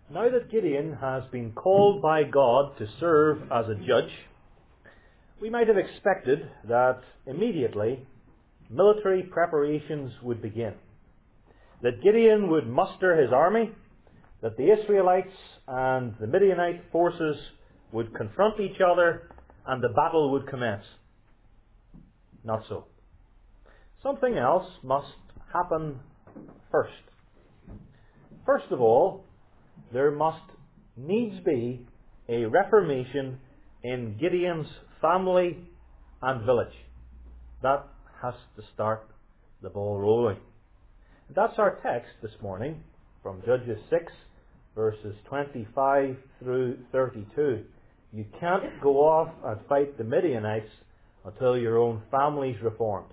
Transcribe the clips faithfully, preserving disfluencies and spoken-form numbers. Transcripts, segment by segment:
Now that Gideon has been called by God to serve as a judge, we might have expected that immediately military preparations would begin. That Gideon would muster his army, that the Israelites and the Midianite forces would confront each other, and the battle would commence. Not so. Something else must happen first. First of all, there must needs be a reformation in Gideon's family and village. That has to start the ball rolling. That's our text this morning from Judges six, verses twenty-five through thirty-two. You can't go off and fight the Midianites until your own family's reformed.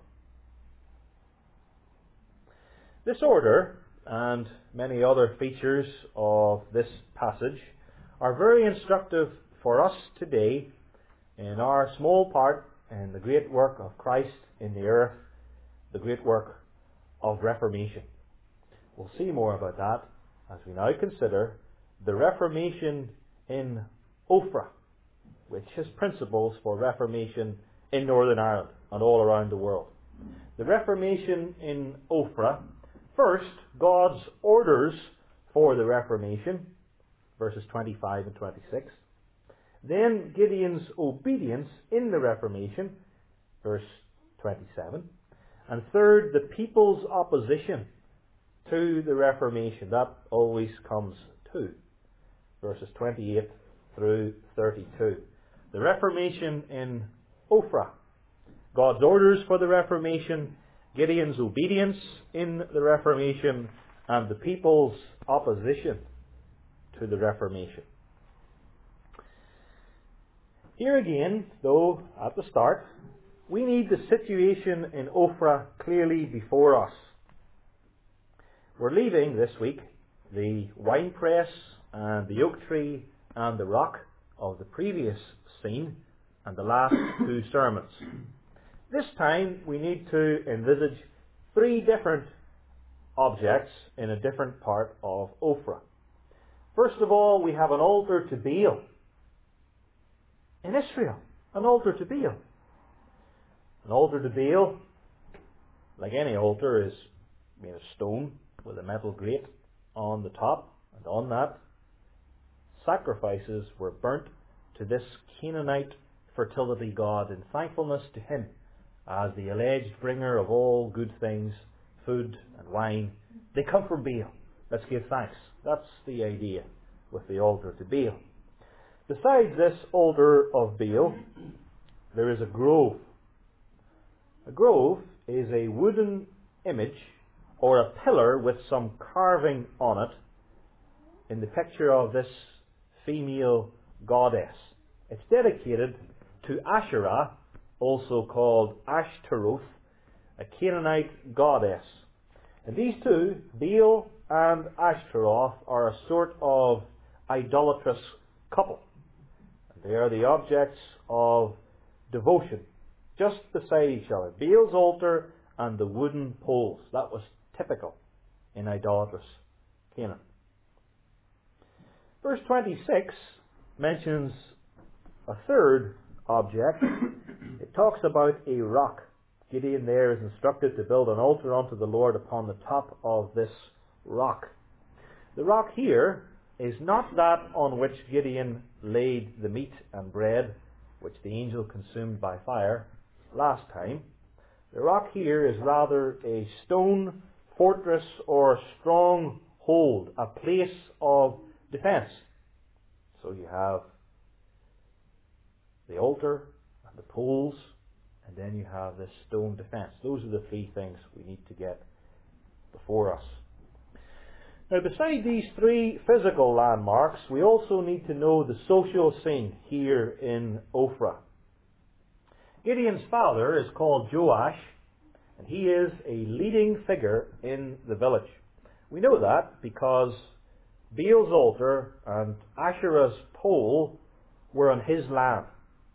This order and many other features of this passage are very instructive for us today in our small part in the great work of Christ in the earth, the great work of Reformation. We'll see more about that as we now consider the Reformation in Ophrah, which has principles for Reformation in Northern Ireland and all around the world. The Reformation in Ophrah, first, God's orders for the Reformation, verses twenty-five and twenty-six. Then Gideon's obedience in the Reformation, verse twenty-seven. And third, the people's opposition to the Reformation. That always comes too, verses twenty-eight through thirty-two. The Reformation in Ophrah, God's orders for the Reformation, Gideon's obedience in the Reformation, and the people's opposition to the Reformation. Here again, though, at the start, we need the situation in Ophrah clearly before us. We're leaving this week the winepress and the oak tree and the rock of the previous scene and the last two sermons. This time we need to envisage three different objects in a different part of Ophrah. First of all, we have an altar to Baal. In Israel, an altar to Baal. An altar to Baal, like any altar, is made of stone with a metal grate on the top, and on that sacrifices were burnt to this Canaanite fertility god in thankfulness to him as the alleged bringer of all good things, food and wine. They come from Baal. Let's give thanks. That's the idea with the altar to Baal. Besides this altar of Baal, there is a grove. A grove is a wooden image or a pillar with some carving on it in the picture of this female goddess. It's dedicated to Asherah, also called Ashtaroth, a Canaanite goddess. And these two, Baal and Ashtaroth, are a sort of idolatrous couple. They are the objects of devotion, just beside each other. Baal's altar and the wooden poles. That was typical in idolatrous Canaan. Verse twenty-six mentions a third object. It talks about a rock. Gideon there is instructed to build an altar unto the Lord upon the top of this rock. The rock here is not that on which Gideon laid the meat and bread, which the angel consumed by fire last time. The rock here is rather a stone fortress or stronghold, a place of defense. So you have the altar and the poles, and then you have this stone defense. Those are the three things we need to get before us. Now, beside these three physical landmarks, we also need to know the social scene here in Ophrah. Gideon's father is called Joash, and he is a leading figure in the village. We know that because Baal's altar and Asherah's pole were on his land,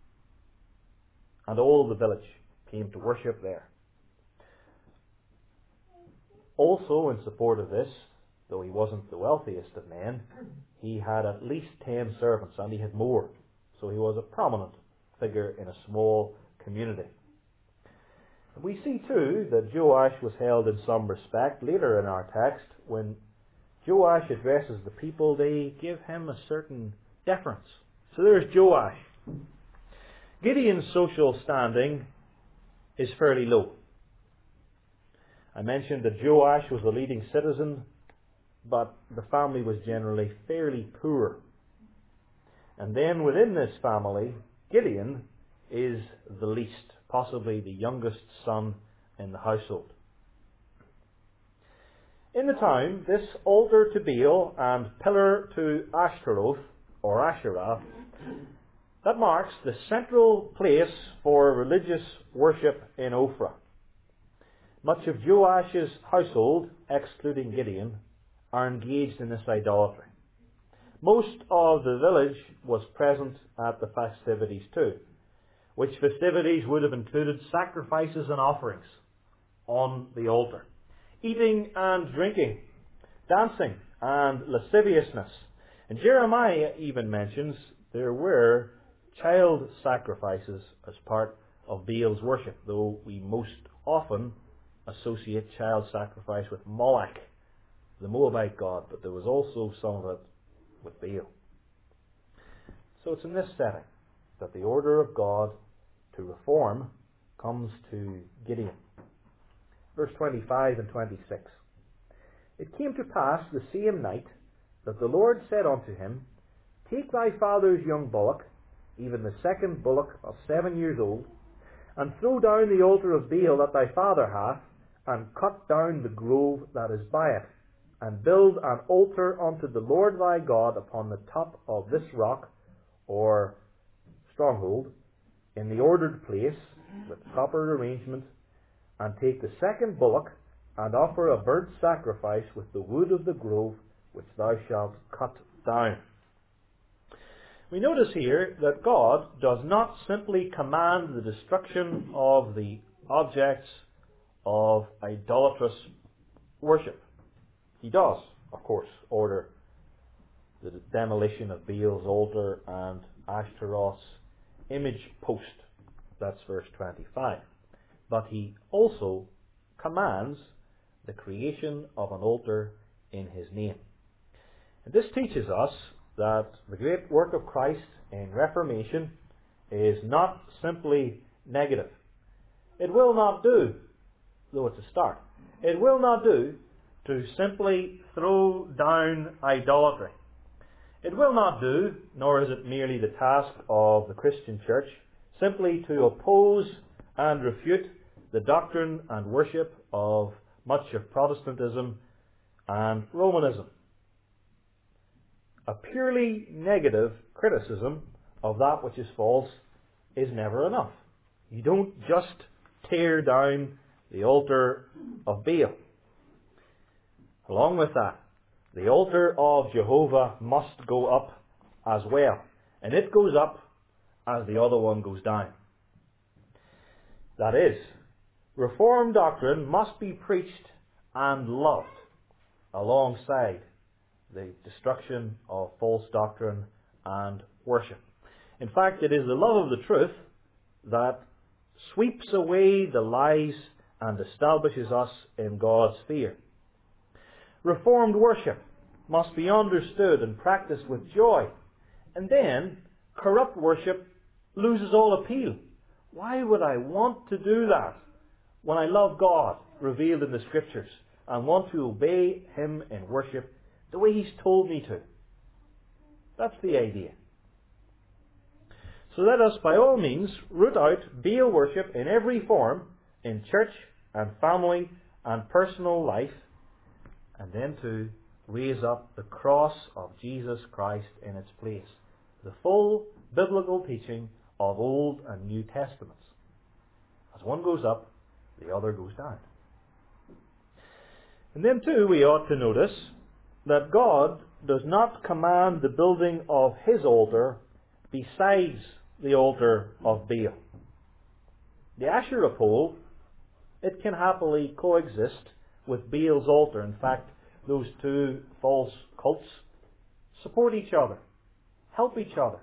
and all the village came to worship there. Also, in support of this, though he wasn't the wealthiest of men, he had at least ten servants, and he had more. So he was a prominent figure in a small community. We see too that Joash was held in some respect. Later in our text, when Joash addresses the people, they give him a certain deference. So there's Joash. Gideon's social standing is fairly low. I mentioned that Joash was the leading citizen, but the family was generally fairly poor. And then within this family, Gideon is the least, possibly the youngest son in the household. In the town, this altar to Baal and pillar to Ashtaroth, or Asherah, that marks the central place for religious worship in Ophrah. Much of Joash's household, excluding Gideon, are engaged in this idolatry. Most of the village was present at the festivities too, which festivities would have included sacrifices and offerings on the altar, eating and drinking, dancing and lasciviousness. And Jeremiah even mentions there were child sacrifices as part of Baal's worship, though we most often associate child sacrifice with Moloch, the Moabite god, but there was also some of it with Baal. So it's in this setting that the order of God to reform comes to Gideon. Verse twenty-five and twenty-six. It came to pass the same night that the Lord said unto him, Take thy father's young bullock, even the second bullock of seven years old, and throw down the altar of Baal that thy father hath, and cut down the grove that is by it, and build an altar unto the Lord thy God upon the top of this rock, or stronghold, in the ordered place, with proper arrangement, and take the second bullock, and offer a burnt sacrifice with the wood of the grove, which thou shalt cut down. We notice here that God does not simply command the destruction of the objects of idolatrous worship. He does, of course, order the demolition of Baal's altar and Ashtaroth's image post. That's verse twenty-five. But he also commands the creation of an altar in his name. And this teaches us that the great work of Christ in Reformation is not simply negative. It will not do, though it's a start, it will not do to simply throw down idolatry. It will not do, nor is it merely the task of the Christian church, simply to oppose and refute the doctrine and worship of much of Protestantism and Romanism. A purely negative criticism of that which is false is never enough. You don't just tear down the altar of Baal. Along with that, the altar of Jehovah must go up as well. And it goes up as the other one goes down. That is, Reformed doctrine must be preached and loved alongside the destruction of false doctrine and worship. In fact, it is the love of the truth that sweeps away the lies and establishes us in God's fear. Reformed worship must be understood and practiced with joy. And then, corrupt worship loses all appeal. Why would I want to do that when I love God revealed in the Scriptures and want to obey Him in worship the way He's told me to? That's the idea. So let us, by all means, root out Baal worship in every form, in church and family and personal life, and then to raise up the cross of Jesus Christ in its place. The full biblical teaching of Old and New Testaments. As one goes up, the other goes down. And then too, we ought to notice that God does not command the building of His altar besides the altar of Baal. The Asherah pole, it can happily coexist with Baal's altar. In fact, those two false cults support each other, help each other.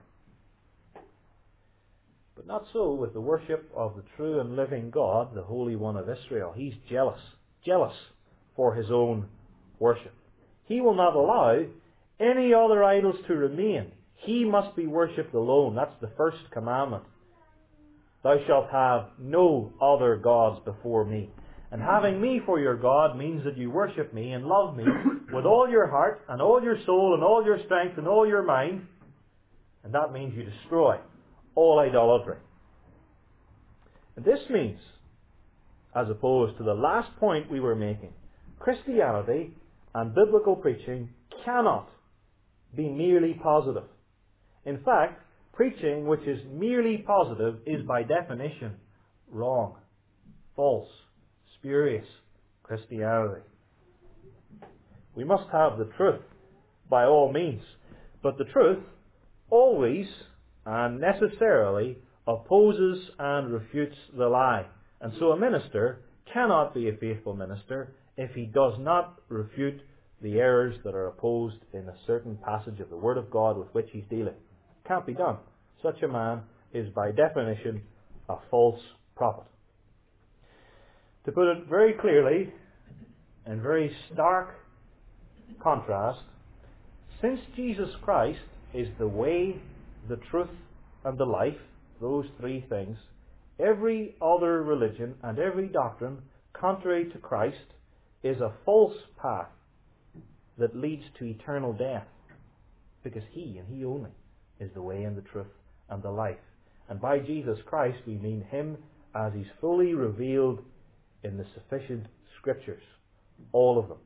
But not so with the worship of the true and living God, the Holy One of Israel. He's jealous, jealous for his own worship. He will not allow any other idols to remain. He must be worshipped alone. That's the first commandment. Thou shalt have no other gods before me. And having me for your God means that you worship me and love me with all your heart and all your soul and all your strength and all your mind. And that means you destroy all idolatry. And this means, as opposed to the last point we were making, Christianity and biblical preaching cannot be merely positive. In fact, preaching which is merely positive is by definition wrong, false, spurious Christianity. We must have the truth by all means, but the truth always and necessarily opposes and refutes the lie. And so a minister cannot be a faithful minister if he does not refute the errors that are opposed in a certain passage of the Word of God with which he's dealing. Can't be done. Such a man is by definition a false prophet. To put it very clearly, in very stark contrast, since Jesus Christ is the way, the truth, and the life, those three things, every other religion and every doctrine contrary to Christ is a false path that leads to eternal death, because He and He only is the way and the truth and the life. And by Jesus Christ we mean Him as He's fully revealed in the sufficient Scriptures, all of them.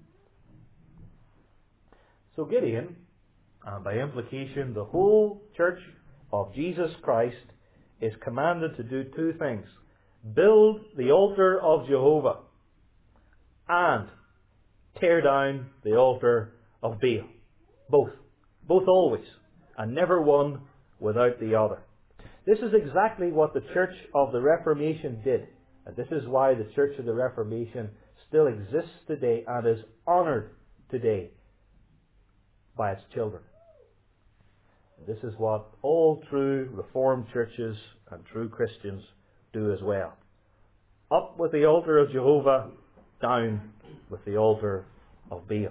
So Gideon, and by implication the whole church of Jesus Christ, is commanded to do two things: build the altar of Jehovah and tear down the altar of Baal. Both. Both always. And never one without the other. This is exactly what the Church of the Reformation did. And this is why the Church of the Reformation still exists today and is honoured today by its children. This is what all true Reformed churches and true Christians do as well. Up with the altar of Jehovah, down with the altar of Baal.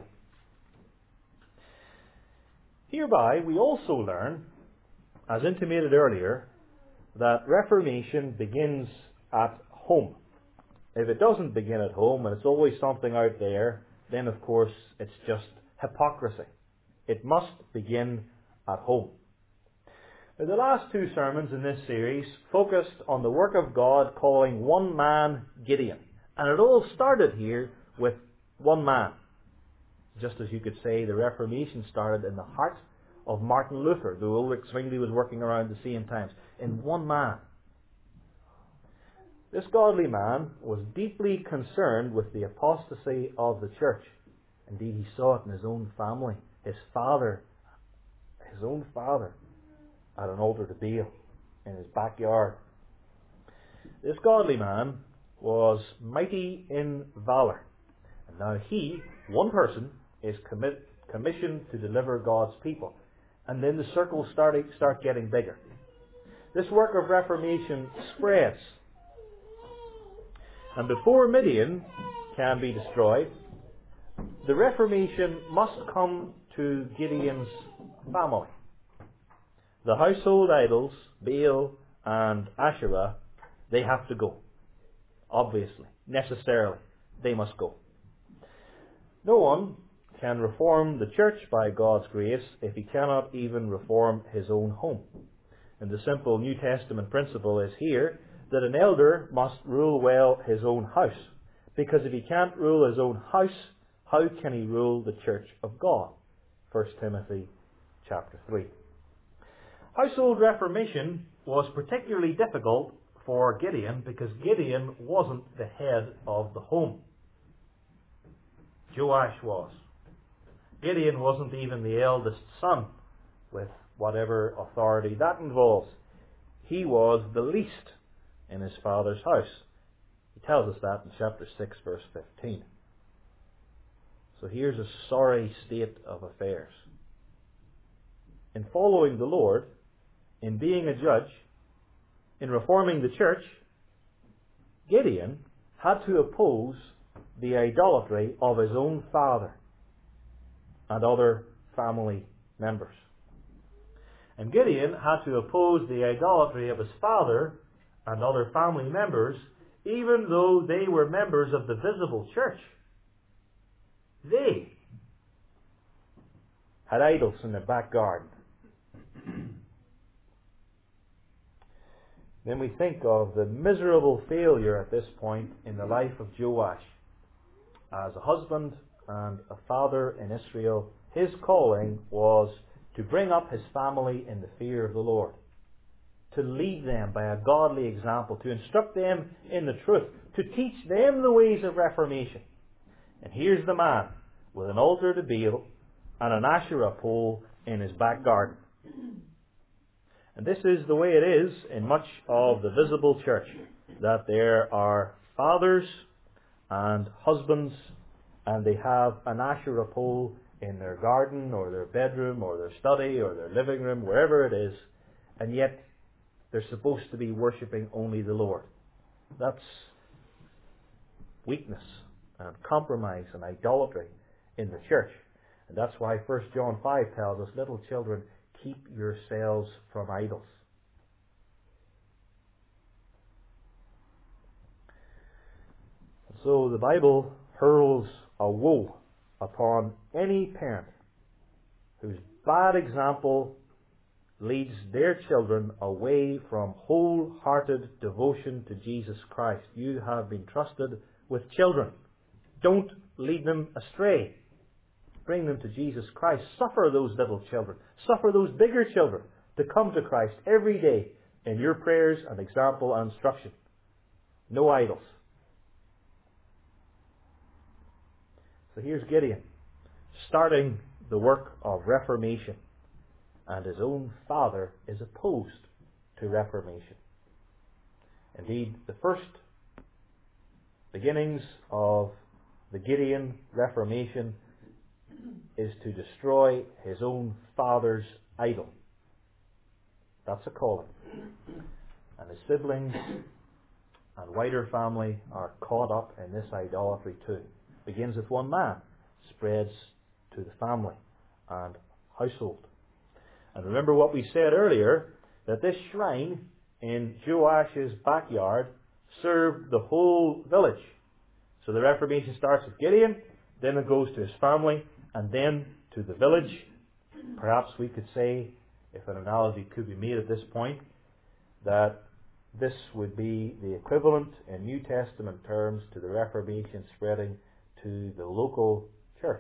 Hereby we also learn, as intimated earlier, that Reformation begins at home. If it doesn't begin at home and it's always something out there, then of course it's just hypocrisy. It must begin at home. Now, the last two sermons in this series focused on the work of God calling one man Gideon. And it all started here with one man. Just as you could say the Reformation started in the heart of Martin Luther, though Ulrich Zwingli was working around the same times, in one man. This godly man was deeply concerned with the apostasy of the church. Indeed, he saw it in his own family. His father, his own father, had an altar to Baal in his backyard. This godly man was mighty in valour. And now he, one person, is commit, commissioned to deliver God's people. And then the circles start, start getting bigger. This work of reformation spreads. And before Midian can be destroyed, the Reformation must come to Gideon's family. The household idols, Baal and Asherah, they have to go. Obviously, necessarily, they must go. No one can reform the church by God's grace if he cannot even reform his own home. And the simple New Testament principle is here that an elder must rule well his own house. Because if he can't rule his own house, how can he rule the church of God? First Timothy chapter three. Household reformation was particularly difficult for Gideon because Gideon wasn't the head of the home. Joash was. Gideon wasn't even the eldest son, with whatever authority that involves. He was the least in his father's house. He tells us that in chapter six, verse fifteen. So here's a sorry state of affairs. In following the Lord, in being a judge, in reforming the church, Gideon had to oppose the idolatry of his own father and other family members. And Gideon had to oppose the idolatry of his father and other family members, even though they were members of the visible church. They had idols in their back garden. Then we think of the miserable failure at this point in the life of Joash. As a husband and a father in Israel, his calling was to bring up his family in the fear of the Lord, to lead them by a godly example, to instruct them in the truth, to teach them the ways of reformation. And here's the man with an altar to Baal and an Asherah pole in his back garden. And this is the way it is in much of the visible church, that there are fathers and husbands, and they have an Asherah pole in their garden or their bedroom or their study or their living room, wherever it is, and yet they're supposed to be worshipping only the Lord. That's weakness and compromise and idolatry in the church. And that's why First John five tells us, little children, keep yourselves from idols. So the Bible hurls a woe upon any parent whose bad example leads their children away from wholehearted devotion to Jesus Christ. You have been trusted with children. Don't lead them astray. Bring them to Jesus Christ. Suffer those little children. Suffer those bigger children to come to Christ every day in your prayers and example and instruction. No idols. So here's Gideon, starting the work of reformation, and his own father is opposed to reformation. Indeed, the first beginnings of the Gideon reformation is to destroy his own father's idol. That's a calling. And his siblings and wider family are caught up in this idolatry too. Begins with one man, spreads to the family and household. And remember what we said earlier, that this shrine in Joash's backyard served the whole village. So the Reformation starts with Gideon, then it goes to his family, and then to the village. Perhaps we could say, if an analogy could be made at this point, that this would be the equivalent in New Testament terms to the Reformation spreading to the local church.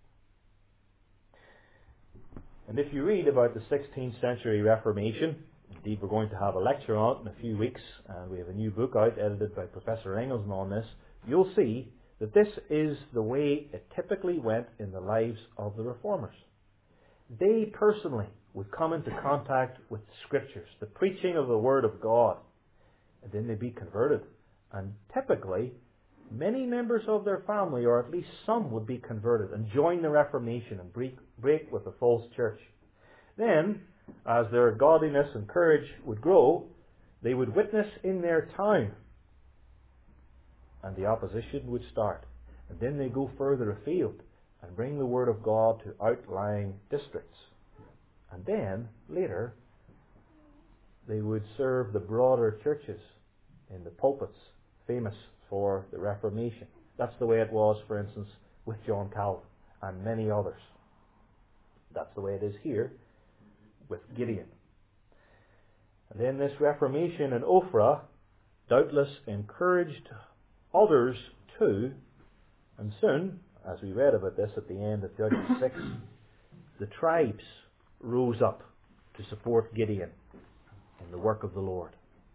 And if you read about the sixteenth century Reformation, indeed we're going to have a lecture on it in a few weeks, and we have a new book out edited by Professor Engelsman on this, you'll see that this is the way it typically went in the lives of the Reformers. They personally would come into contact with the Scriptures, the preaching of the Word of God, and then they'd be converted. And typically, many members of their family, or at least some, would be converted and join the Reformation and break, break with the false church. Then, as their godliness and courage would grow, they would witness in their town, and the opposition would start. And then they go further afield and bring the Word of God to outlying districts. And then, later, they would serve the broader churches in the pulpits, famous for the Reformation. That's the way it was, for instance, with John Calvin and many others. That's the way it is here with Gideon. And then this Reformation in Ophrah doubtless encouraged others too, and soon, as we read about this at the end of Judges six, the tribes rose up to support Gideon in the work of the Lord.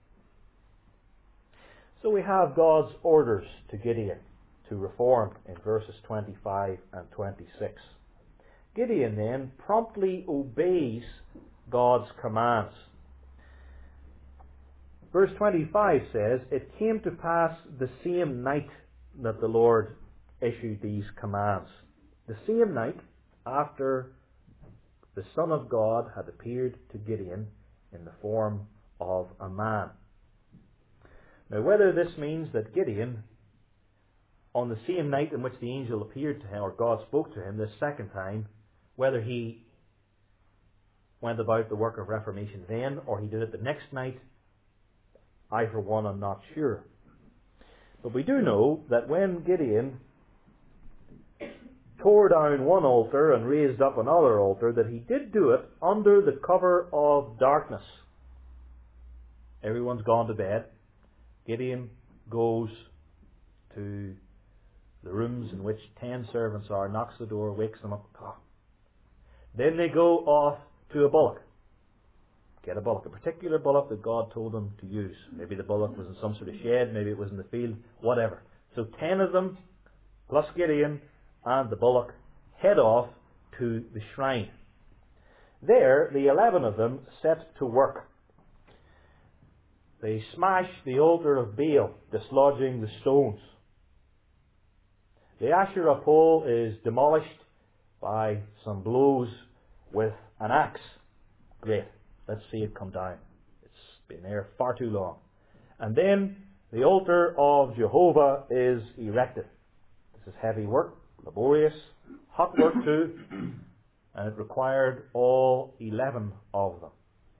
So we have God's orders to Gideon to reform in verses twenty-five and twenty-six. Gideon then promptly obeys God's commands. Verse twenty-five says, "It came to pass the same night that the Lord issued these commands." the same night after the Son of God had appeared to Gideon in the form of a man. Now, whether this means that Gideon, on the same night in which the angel appeared to him, or God spoke to him this second time, whether he went about the work of reformation then, or he did it the next night, I for one am not sure. But we do know that when Gideon tore down one altar and raised up another altar, that he did do it under the cover of darkness. Everyone's gone to bed. Gideon goes to the rooms in which ten servants are, knocks the door, wakes them up. Oh. Then they go off to a bullock. Get a bullock, a particular bullock that God told them to use. Maybe the bullock was in some sort of shed, maybe it was in the field, whatever. So ten of them, plus Gideon and the bullock, head off to the shrine. There, the eleven of them set to work. They smash the altar of Baal, dislodging the stones. The Asherah pole is demolished by some blows with an axe. Great. Let's see it come down. It's been there far too long. And then the altar of Jehovah is erected. This is heavy work, laborious, hot work too, and it required all eleven of them.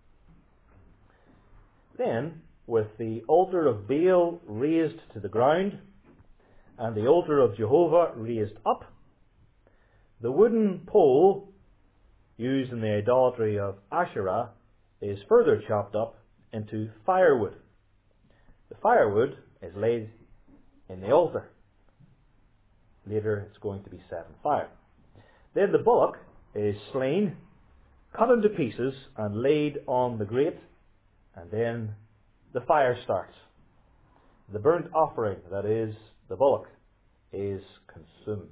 Then, with the altar of Baal raised to the ground and the altar of Jehovah raised up, the wooden pole used in the idolatry of Asherah is further chopped up into firewood. The firewood is laid in the altar. Later it's going to be set on fire. Then the bullock is slain, cut into pieces and laid on the grate, and then the fire starts. The burnt offering, that is, the bullock, is consumed.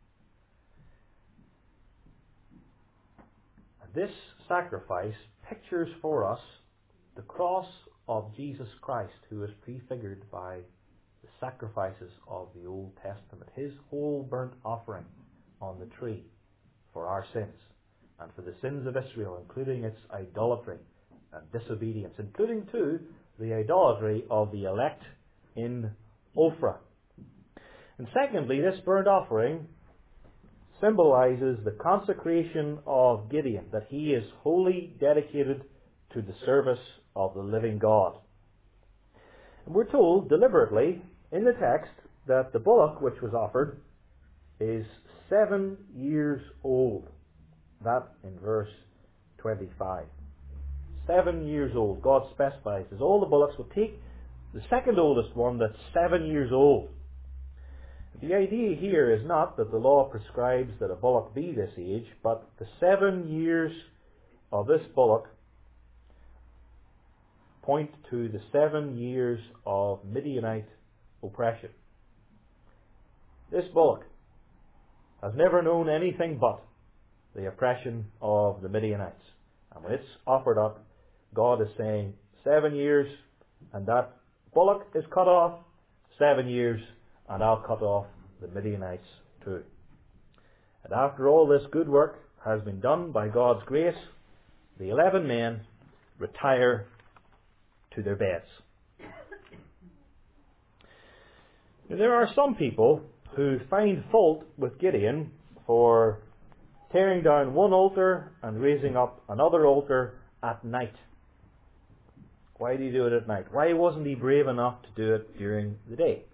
This sacrifice pictures for us the cross of Jesus Christ, who is prefigured by the sacrifices of the Old Testament. His whole burnt offering on the tree for our sins and for the sins of Israel, including its idolatry and disobedience, including too the idolatry of the elect in Ophrah. And secondly, this burnt offering symbolizes the consecration of Gideon, that he is wholly dedicated to the service of the living God. And we're told deliberately in the text that the bullock which was offered is seven years old. That in verse twenty-five. Seven years old. God specifies as all the bullocks will take the second oldest one that's seven years old. The idea here is not that the law prescribes that a bullock be this age, but the seven years of this bullock point to the seven years of Midianite oppression. This bullock has never known anything but the oppression of the Midianites. And when it's offered up, God is saying, seven years, and that bullock is cut off, seven years, and I'll cut off the Midianites too. And after all this good work has been done by God's grace, the eleven men retire to their beds. Now, there are some people who find fault with Gideon for tearing down one altar and raising up another altar at night. Why did he do it at night? Why wasn't he brave enough to do it during the day?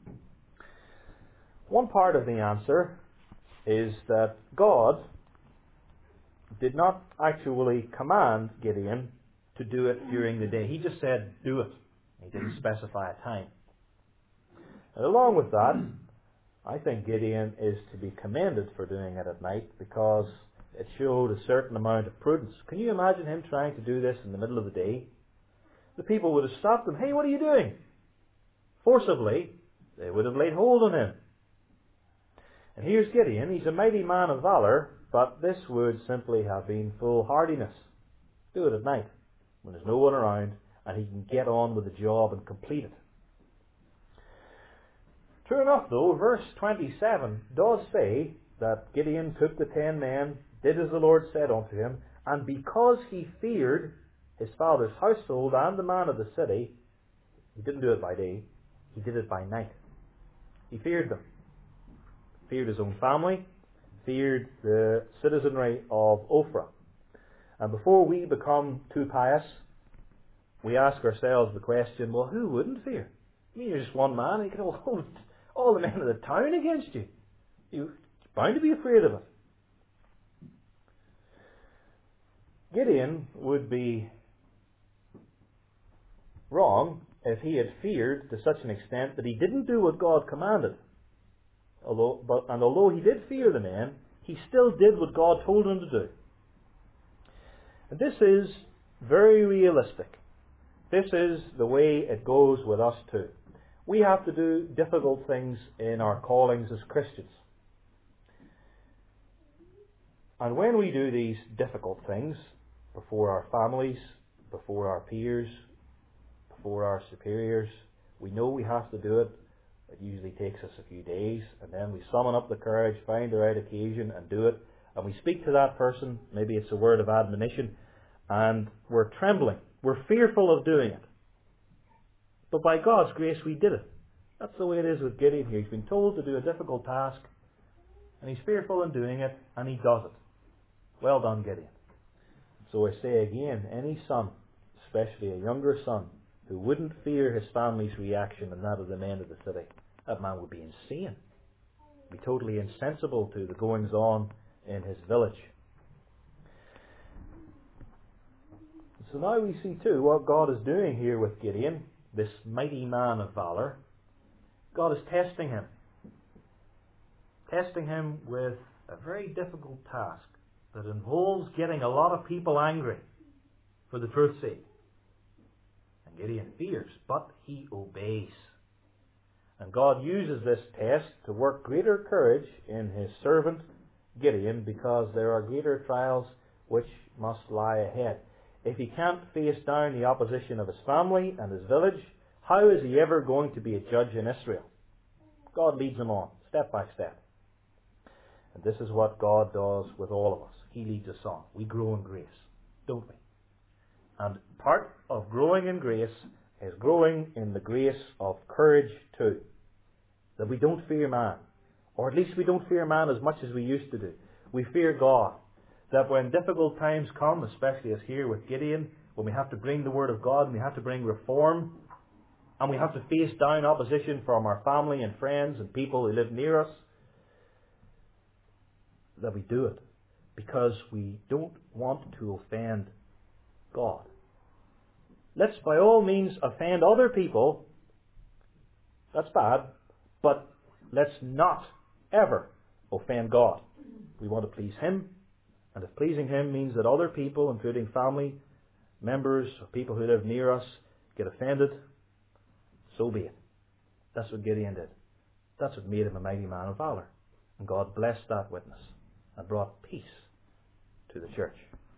One part of the answer is that God did not actually command Gideon to do it during the day. He just said, do it. He didn't specify a time. And along with that, I think Gideon is to be commended for doing it at night because it showed a certain amount of prudence. Can you imagine him trying to do this in the middle of the day? The people would have stopped him. Hey, what are you doing? Forcibly, they would have laid hold on him. And here's Gideon. He's a mighty man of valour, but this would simply have been foolhardiness. Do it at night, when there's no one around, and he can get on with the job and complete it. True enough, though, verse twenty-seven does say that Gideon took the ten men, did as the Lord said unto him, and because he feared his father's household and the man of the city, he didn't do it by day, he did it by night. He feared them. Feared his own family, feared the citizenry of Ophrah. And before we become too pious, we ask ourselves the question, well, who wouldn't fear? I mean, you're just one man, you get all, all the men of the town against you. You're bound to be afraid of it. Gideon would be wrong if he had feared to such an extent that he didn't do what God commanded. Although, but, and although he did fear the men, he still did what God told him to do. And this is very realistic. This is the way it goes with us too. We have to do difficult things in our callings as Christians. And when we do these difficult things before our families, before our peers, before our superiors, we know we have to do it. It usually takes us a few days, and then we summon up the courage, find the right occasion and do it. And we speak to that person, maybe it's a word of admonition, and we're trembling. We're fearful of doing it. But by God's grace we did it. That's the way it is with Gideon here. He's been told to do a difficult task, and he's fearful in doing it, and he does it. Well done, Gideon. So I say again, any son, especially a younger son, who wouldn't fear his family's reaction and that of the men of the city, that man would be insane. Be totally insensible to the goings on in his village. So now we see too what God is doing here with Gideon, this mighty man of valor. God is testing him. Testing him with a very difficult task that involves getting a lot of people angry for the truth's sake. And Gideon fears, but he obeys. And God uses this test to work greater courage in his servant Gideon, because there are greater trials which must lie ahead. If he can't face down the opposition of his family and his village, how is he ever going to be a judge in Israel? God leads him on, step by step. And this is what God does with all of us. He leads us on. We grow in grace, don't we? And part of growing in grace is growing in the grace of courage too. That we don't fear man. Or at least we don't fear man as much as we used to do. We fear God. That when difficult times come, especially as here with Gideon, when we have to bring the Word of God and we have to bring reform, and we have to face down opposition from our family and friends and people who live near us, that we do it because we don't want to offend God. Let's by all means offend other people. That's bad. But let's not ever offend God. We want to please Him. And if pleasing Him means that other people, including family members or people who live near us, get offended, so be it. That's what Gideon did. That's what made him a mighty man of valor. And God blessed that witness and brought peace to the church.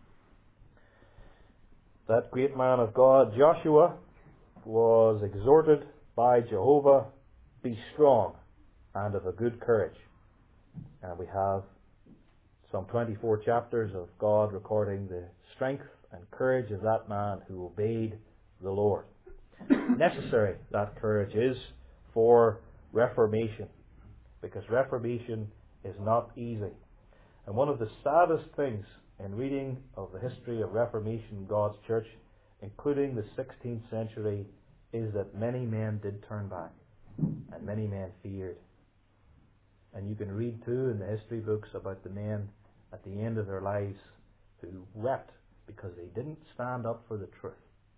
That great man of God, Joshua, was exhorted by Jehovah, be strong and of a good courage. And we have some twenty-four chapters of God recording the strength and courage of that man who obeyed the Lord. Necessary that courage is for reformation, because reformation is not easy. And one of the saddest things in reading of the history of Reformation in God's church, including the sixteenth century, is that many men did turn back and many men feared. And you can read too in the history books about the men at the end of their lives who wept because they didn't stand up for the truth.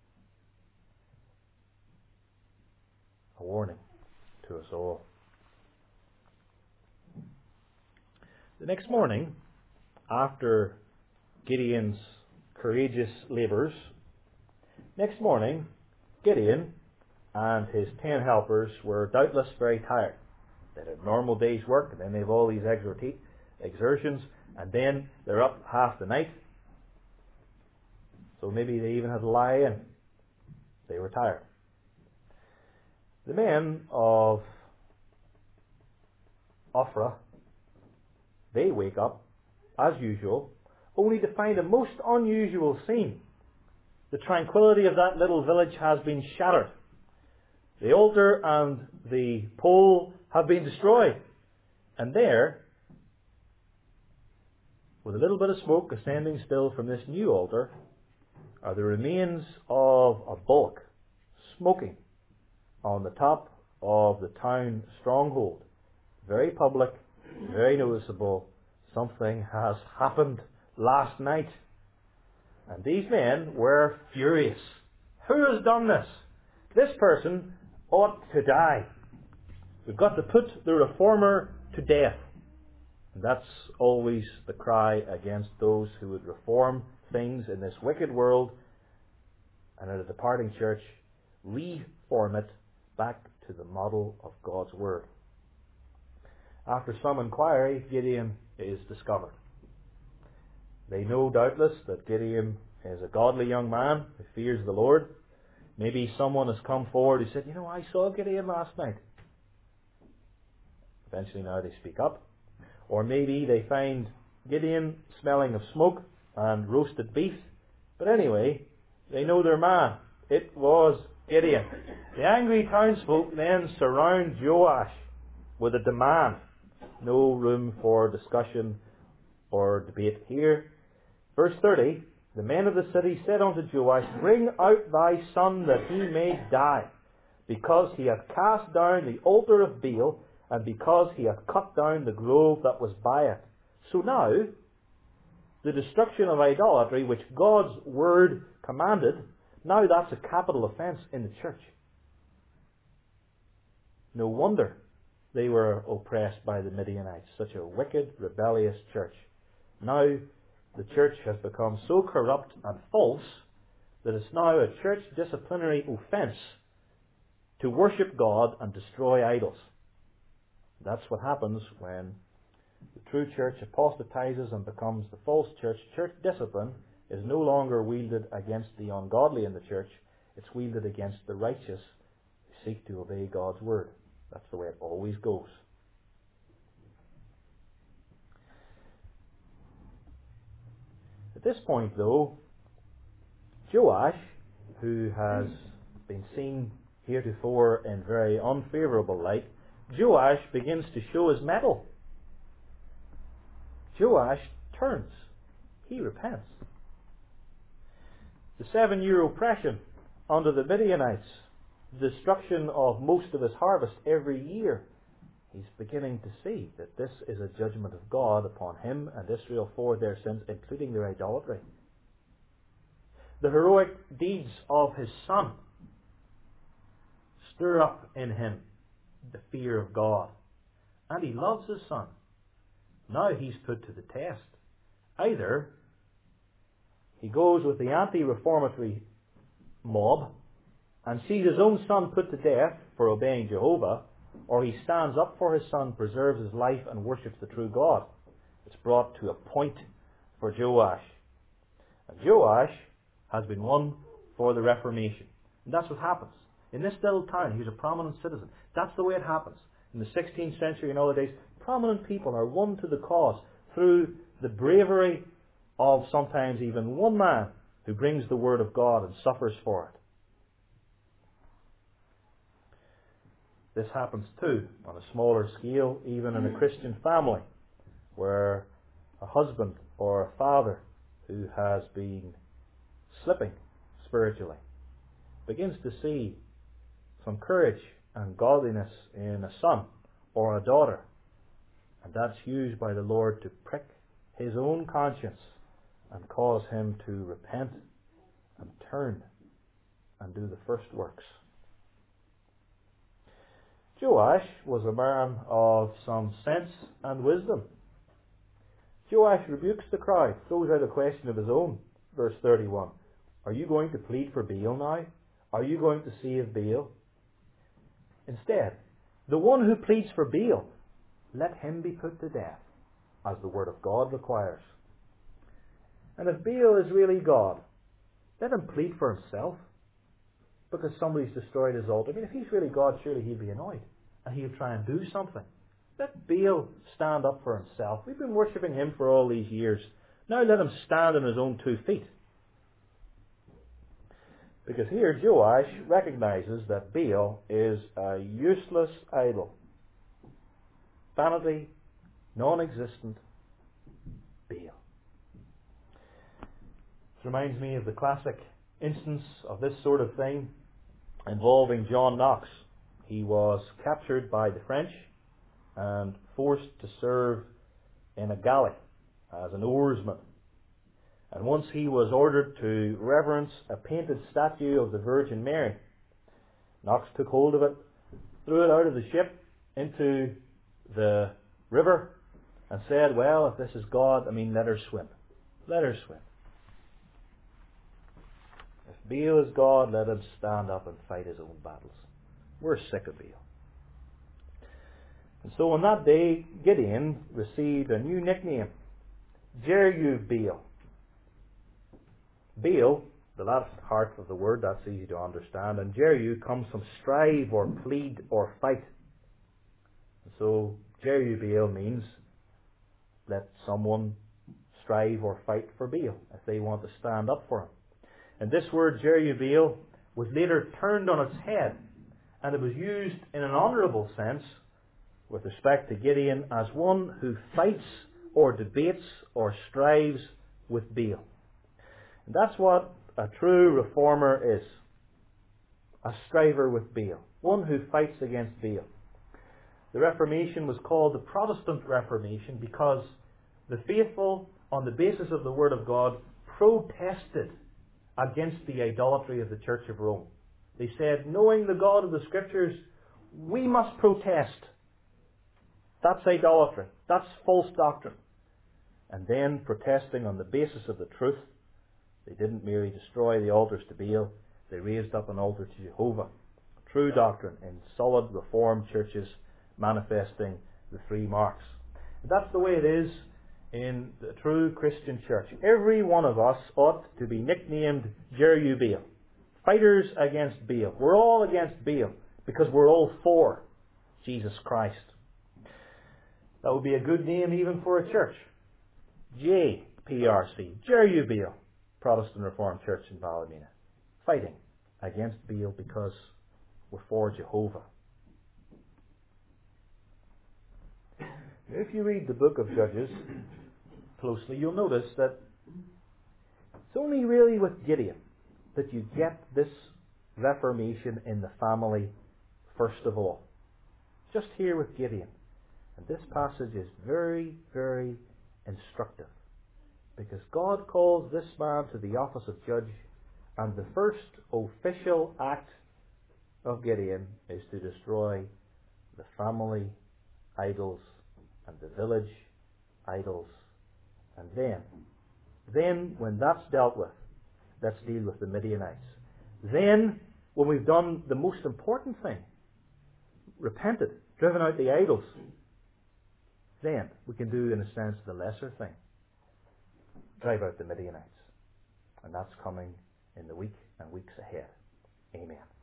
A warning to us all. The next morning, after Gideon's courageous labours, next morning, Gideon and his ten helpers were doubtless very tired. They had a normal day's work, and then they have all these exerti- exertions, and then they're up half the night. So maybe they even had to lie in. They were tired. The men of Ophrah they wake up, as usual, only to find a most unusual scene. The tranquility of that little village has been shattered. The altar and the pole have been destroyed. And there, with a little bit of smoke ascending still from this new altar, are the remains of a bullock smoking on the top of the town stronghold. Very public, very noticeable. Something has happened last night. And these men were furious. Who has done this? This person ought to die. We've got to put the reformer to death. And that's always the cry against those who would reform things in this wicked world, and in a departing church, reform it back to the model of God's Word. After some inquiry, Gideon is discovered. They know doubtless that Gideon is a godly young man who fears the Lord. Maybe someone has come forward who said, you know, I saw Gideon last night. Eventually now they speak up. Or maybe they find Gideon smelling of smoke and roasted beef. But anyway, they know their man. It was Gideon. The angry townsfolk then surround Joash with a demand. No room for discussion or debate here. Verse thirty, the men of the city said unto Joash, bring out thy son that he may die, because he hath cast down the altar of Baal, and because he hath cut down the grove that was by it. So now, the destruction of idolatry, which God's word commanded, now that's a capital offence in the church. No wonder they were oppressed by the Midianites, such a wicked, rebellious church. Now, the church has become so corrupt and false that it's now a church disciplinary offence to worship God and destroy idols. That's what happens when the true church apostatizes and becomes the false church. Church discipline is no longer wielded against the ungodly in the church. It's wielded against the righteous who seek to obey God's word. That's the way it always goes. At this point, though, Joash, who has been seen heretofore in very unfavourable light, Joash begins to show his mettle. Joash turns. He repents. The seven-year oppression under the Midianites, the destruction of most of his harvest every year, he's beginning to see that this is a judgment of God upon him and Israel for their sins, including their idolatry. The heroic deeds of his son stir up in him the fear of God. And he loves his son. Now he's put to the test. Either he goes with the anti-reformatory mob and sees his own son put to death for obeying Jehovah, or he stands up for his son, preserves his life, and worships the true God. It's brought to a point for Joash. And Joash has been won for the Reformation. And that's what happens. In this little town, he was a prominent citizen. That's the way it happens. In the sixteenth century and other days, prominent people are won to the cause through the bravery of sometimes even one man who brings the word of God and suffers for it. This happens too, on a smaller scale, even in a Christian family, where a husband or a father who has been slipping spiritually begins to see some courage and godliness in a son or a daughter, and that's used by the Lord to prick his own conscience and cause him to repent and turn and do the first works. Joash was a man of some sense and wisdom. Joash rebukes the crowd, throws out a question of his own. Verse thirty-one. Are you going to plead for Baal now? Are you going to save Baal? Instead, the one who pleads for Baal, let him be put to death, as the word of God requires. And if Baal is really God, let him plead for himself, because somebody's destroyed his altar. I mean, if he's really God, surely he'd be annoyed, and he'll try and do something. Let Baal stand up for himself. We've been worshipping him for all these years. Now let him stand on his own two feet. Because here Joash recognizes that Baal is a useless idol. Vanity, non-existent Baal. This reminds me of the classic instance of this sort of thing involving John Knox. He was captured by the French and forced to serve in a galley as an oarsman. And once he was ordered to reverence a painted statue of the Virgin Mary, Knox took hold of it, threw it out of the ship into the river, and said, well, if this is God, I mean, let her swim. Let her swim. If Baal is God, let him stand up and fight his own battles. We're sick of Baal. And so on that day, Gideon received a new nickname, Jerubbaal. Baal, the last part of the word, that's easy to understand, and Jeru comes from strive or plead or fight. And so Jerubbaal means let someone strive or fight for Baal if they want to stand up for him. And this word Jerubbaal was later turned on its head, and it was used in an honourable sense with respect to Gideon as one who fights or debates or strives with Baal. And that's what a true reformer is. A striver with Baal. One who fights against Baal. The Reformation was called the Protestant Reformation because the faithful, on the basis of the Word of God, protested against the idolatry of the Church of Rome. They said, knowing the God of the Scriptures, we must protest. That's idolatry. That's false doctrine. And then, protesting on the basis of the truth, they didn't merely destroy the altars to Baal, they raised up an altar to Jehovah. True doctrine in solid Reformed churches manifesting the three marks. And that's the way it is in the true Christian church. Every one of us ought to be nicknamed Jerubbaal. Fighters against Baal. We're all against Baal because we're all for Jesus Christ. That would be a good name even for a church. J P R C, Jerubbaal, Protestant Reformed Church in Ballymena. Fighting against Baal because we're for Jehovah. If you read the book of Judges closely, you'll notice that it's only really with Gideon that you get this reformation in the family first of all. Just here with Gideon. And this passage is very, very instructive. Because God calls this man to the office of judge, and the first official act of Gideon is to destroy the family idols and the village idols. And then, then when that's dealt with, let's deal with the Midianites. Then, when we've done the most important thing, repented, driven out the idols, then we can do, in a sense, the lesser thing. Drive out the Midianites. And that's coming in the week and weeks ahead. Amen.